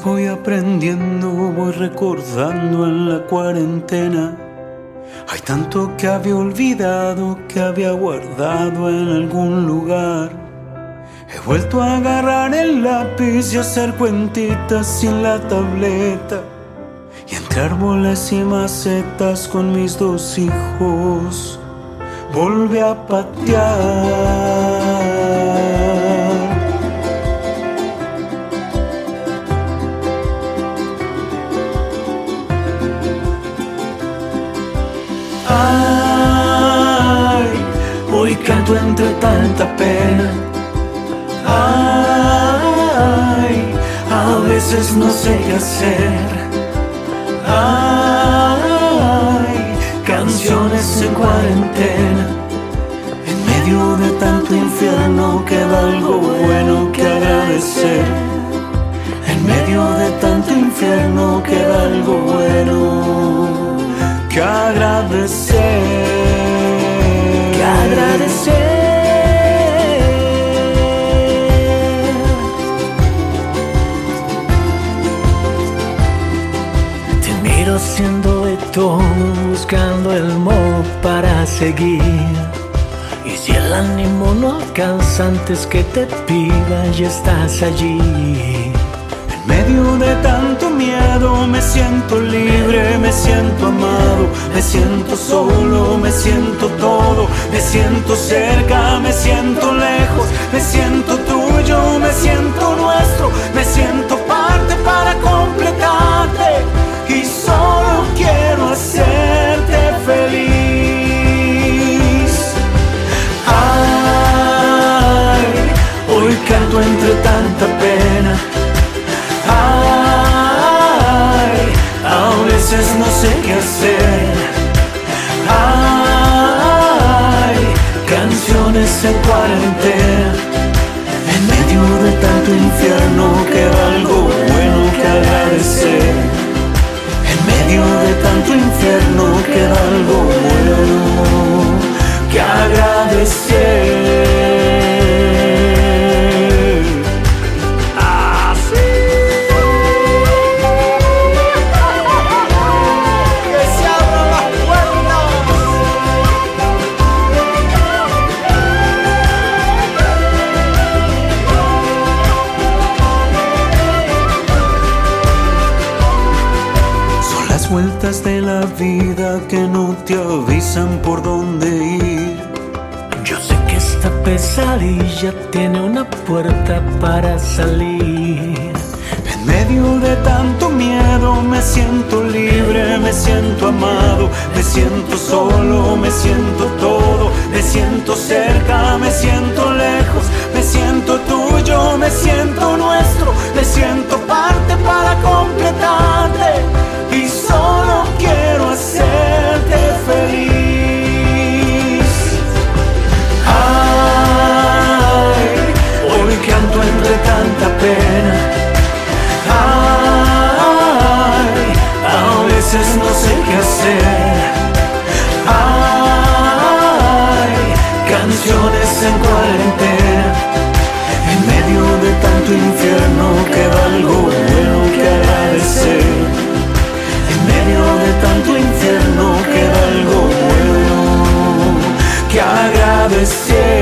voy aprendiendo, voy recordando en la cuarentena. Hay tanto que había olvidado, que había guardado en algún lugar. He vuelto a agarrar el lápiz y hacer cuentitas sin la tableta. Y entre árboles y macetas con mis dos hijos volví a patear. Ay, hoy canto entre tanta pena. Ay, a veces no sé qué hacer. Ay, canciones en cuarentena. En medio de tanto infierno queda algo bueno que agradecer. En medio de tanto infierno queda algo bueno que agradecer. Que agradecer. Te miro haciendo de todo, buscando el modo para seguir. Y si el ánimo no alcanza antes que te pida, ya estás allí. En medio de tanto miedo me siento libre, me siento amado, me siento solo, me siento todo, me siento cerca, me siento lejos, me siento tuyo, me siento nuestro, me siento parte para completarte y solo quiero hacerte feliz. Ay, hoy canto entre tanta pena. Ay, a veces no sé qué hacer. Ay, canciones en cuarentena. En medio de tanto infierno queda algo bueno que agradecer. En medio de tanto infierno queda algo bueno que agradecer. Vueltas de la vida que no te avisan por dónde ir. Yo sé que esta pesadilla tiene una puerta para salir. En medio de tanto miedo me siento libre, me siento amado, me siento solo, me siento todo, me siento cerca, me siento lejos, me siento tuyo, me siento nuestro, me siento parte para completarte y solo quiero hacerte feliz. Ay, hoy canto entre tanta pena. Ay, a veces no sé qué hacer. Ay, canciones en cuarentena. En medio de tanto infierno queda algo bueno que agradecer. En medio de tanto infierno queda algo bueno que agradecer.